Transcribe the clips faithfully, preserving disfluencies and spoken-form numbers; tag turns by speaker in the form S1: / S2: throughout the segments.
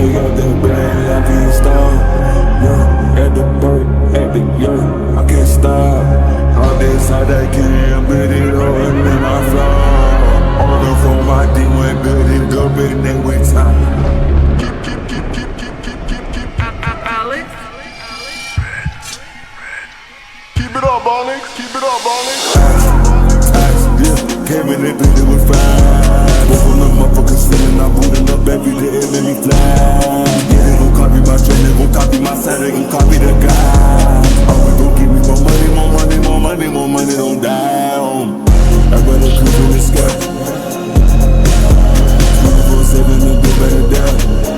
S1: bag, got the bag, I can't stop. Yeah, at the bird, at the yeah, I can't stop. All this hard I can, but it all and then I fly. All the for my team went good, it up and then we time.
S2: Keep, keep, keep, keep, keep, keep, keep, keep, Alex. Keep it up, Alex. Keep it up, Alex.
S1: Yeah, came in that bitch, it was fine. Woke on the motherfucking ceiling, I booted up every day, it made me fly. Yeah, they gon' copy my trend, they gon' copy my side, they gon' copy the guy. Always gon' give me more money, more money, more money, more money, don't die. I better creep in the sky. twenty-four seven, and get better down.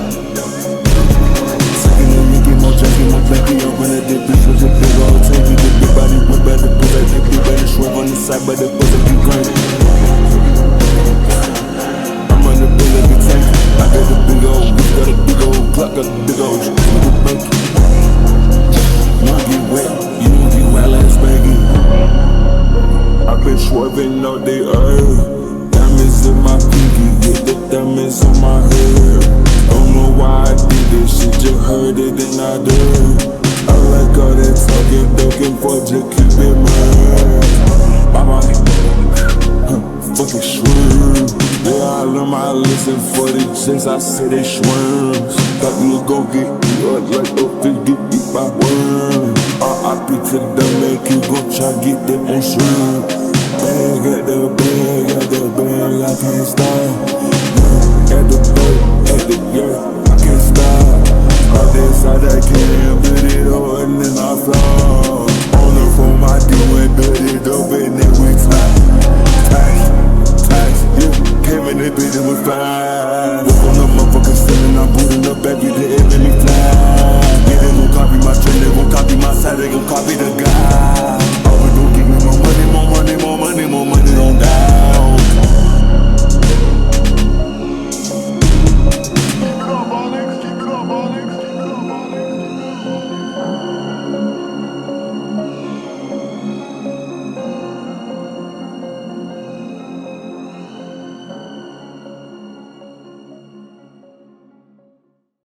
S1: Second in me, get more junkie, more blankie, up in that bitch with the big old tank. The big body, whip better, pull that big, big better, swerve on the side, but the pull up, you grinding. I'm on the bill of the tank. I got the big old, we got a big old clock, got a big old shit with the bank. You don't get wet, you don't get wild ass baggy. I've been swerving all day, uh diamonds in my pinky, get the diamonds on my hair. Don't know why I did this shit, just heard it and I did. I like all that talking, ducking for just keep it mine. Mama, huh, fucking swerve. Yeah, I learned my lesson for the chicks, I say they swerms. Thought you would go get you up like a fish get eat by worms. R I P to the man, keep gon' try get them on shrimp. Bag at the bag, at the bag, I can't stop.